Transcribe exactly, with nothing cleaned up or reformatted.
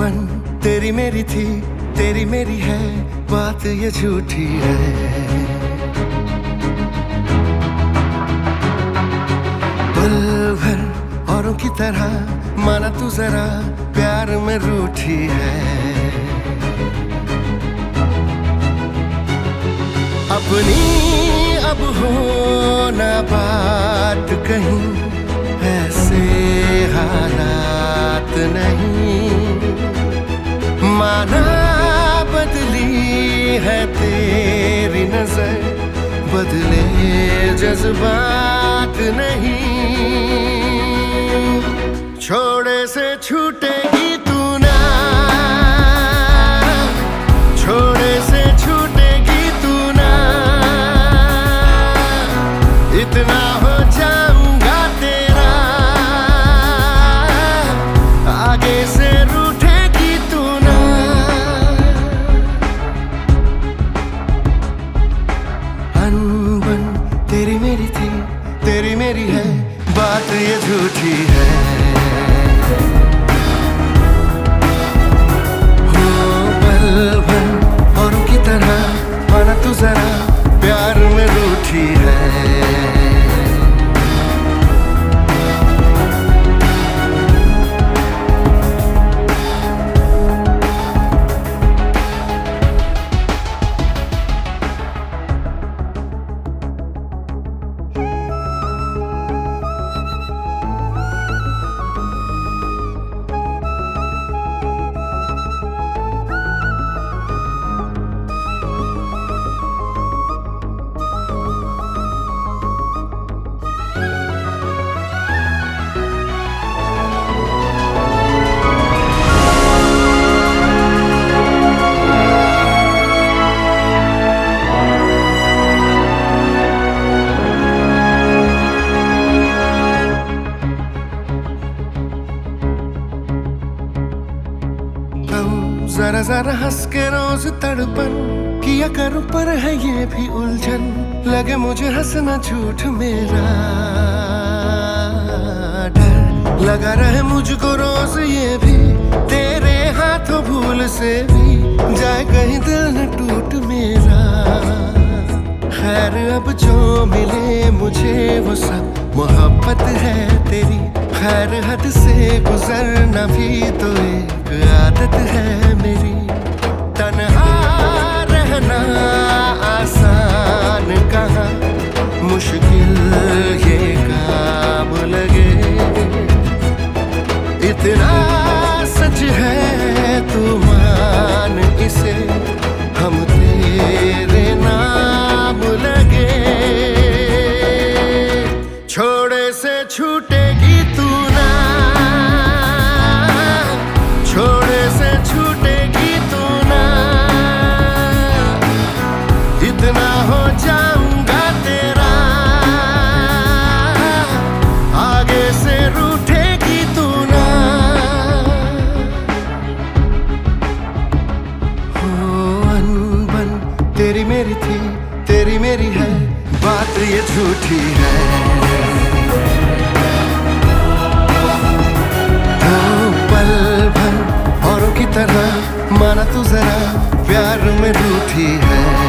बन तेरी मेरी थी, तेरी मेरी है, बात ये झूठी है। पल भर औरों की तरह माना तू जरा प्यार में रूठी है। अपनी अब हो ना बात कहीं, ऐसे हालात नहीं। माना बदली है तेरी नजर, बदले जज्बात नहीं। छोड़े से छूटेगी तू ना, छोड़े से छूटेगी तू ना। इतना हो जाऊंगा तेरा, आगे से रूठेगी तू ना। अनबन तेरी मेरी थी, तेरी मेरी है, बात ये झूठी है। हो पल भर औरों की तरह माना तू जरा प्यार में रूठी है। जरा जरा हंस के रोज तड़पन किया करूं, पर है ये भी उलझन। लगे मुझे हंसना झूठ मेरा डर, लगा रहे मुझको रोज ये भी तेरे हाथों भूल से भी जाए कहीं दिल न टूट मेरा। खैर अब जो मिले मुझे वो सब मोहब्बत है तेरी, खैर हद से गुजरना भी तो एक आदत है मेरी। तन्हा रहना आसान कहाँ, मुश्किल ये काम लगे। इतना सच है तू मान इसे, हम तेरे नाम लगे। छोड़े से छूटेगी तू ना, छोड़े से छूटेगी तू ना। इतना हो जाऊंगा तेरा, आगे से रूठेगी तू ना। हो अनबन तेरी मेरी थी, तेरी मेरी है, बात ये झूठी है। तरह माना तू जरा प्यार में रूठी है।